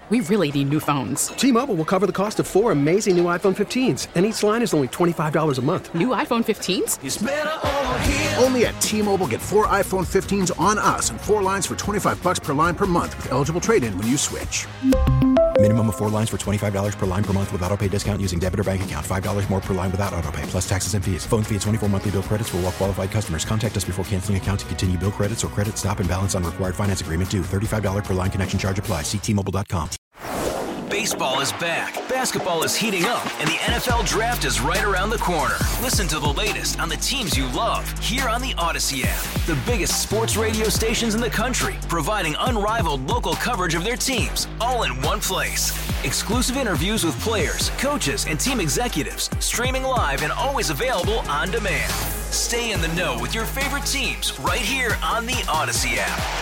We really need new phones. T-Mobile will cover the cost of 4 amazing new iPhone 15s, and each line is only $25 a month. New iPhone 15s? It's better over here. Only at T-Mobile, get 4 iPhone 15s on us and 4 lines for $25 per line per month with eligible trade-in when you switch. Minimum of 4 lines for $25 per line per month with autopay discount using debit or bank account. $5 more per line without autopay, plus taxes and fees. Phone fee at 24 monthly bill credits for well-qualified customers. Contact us before canceling account to continue bill credits or credit stop and balance on required finance agreement due. $35 per line connection charge applies. See T-Mobile.com. Baseball is back, basketball is heating up, and the NFL Draft is right around the corner. Listen to the latest on the teams you love here on the Odyssey app. The biggest sports radio stations in the country, providing unrivaled local coverage of their teams, all in one place. Exclusive interviews with players, coaches, and team executives, streaming live and always available on demand. Stay in the know with your favorite teams right here on the Odyssey app.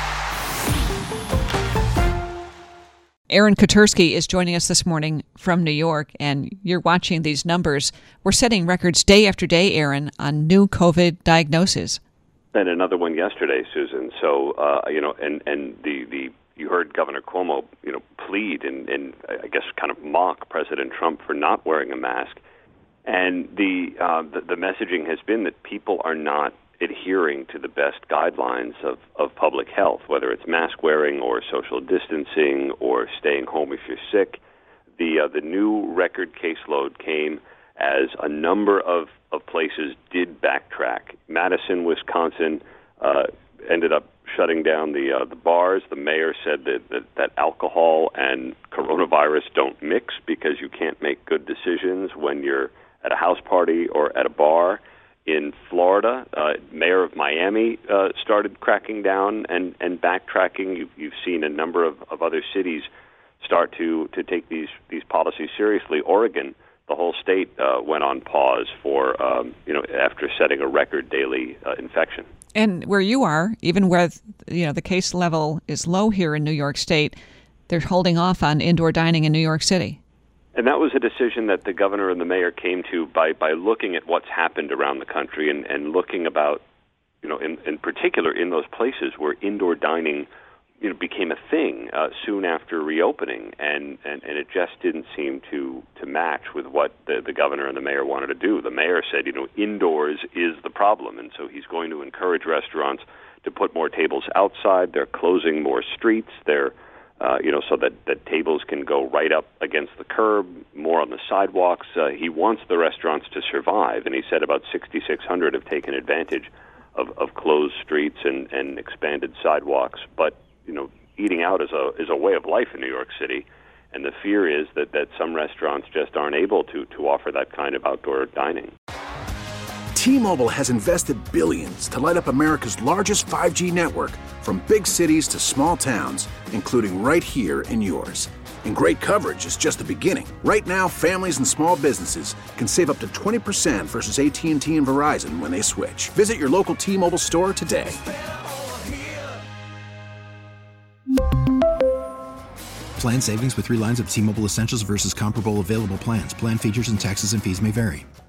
Aaron Katersky is joining us this morning from New York, and you're watching these numbers. We're setting records day after day, Aaron, on new COVID diagnoses. And another one yesterday, Susan. So, you heard Governor Cuomo, plead and I guess kind of mock President Trump for not wearing a mask. And the messaging has been that people are not adhering to the best guidelines of public health, whether it's mask wearing or social distancing or staying home if you're sick. The new record caseload came as a number of places did backtrack. Madison, Wisconsin, ended up shutting down the bars. The mayor said that alcohol and coronavirus don't mix because you can't make good decisions when you're at a house party or at a bar. In Florida, mayor of Miami started cracking down and backtracking. You've seen a number of other cities start to take these policies seriously. Oregon, the whole state went on pause for after setting a record daily infection. And where you are, even where the case level is low here in New York State, they're holding off on indoor dining in New York City. And that was a decision that the governor and the mayor came to by looking at what's happened around the country and looking about, in particular in those places where indoor dining, became a thing soon after reopening, and it just didn't seem to match with what the governor and the mayor wanted to do. The mayor said, indoors is the problem, and so he's going to encourage restaurants to put more tables outside. They're closing more streets. They're so that tables can go right up against the curb, more on the sidewalks. He wants the restaurants to survive, and he said about 6,600 have taken advantage of closed streets and expanded sidewalks. But, eating out is a way of life in New York City, and the fear is that some restaurants just aren't able to offer that kind of outdoor dining. T-Mobile has invested billions to light up America's largest 5G network, from big cities to small towns, including right here in yours. And great coverage is just the beginning. Right now, families and small businesses can save up to 20% versus AT&T and Verizon when they switch. Visit your local T-Mobile store today. Plan savings with 3 lines of T-Mobile Essentials versus comparable available plans. Plan features and taxes and fees may vary.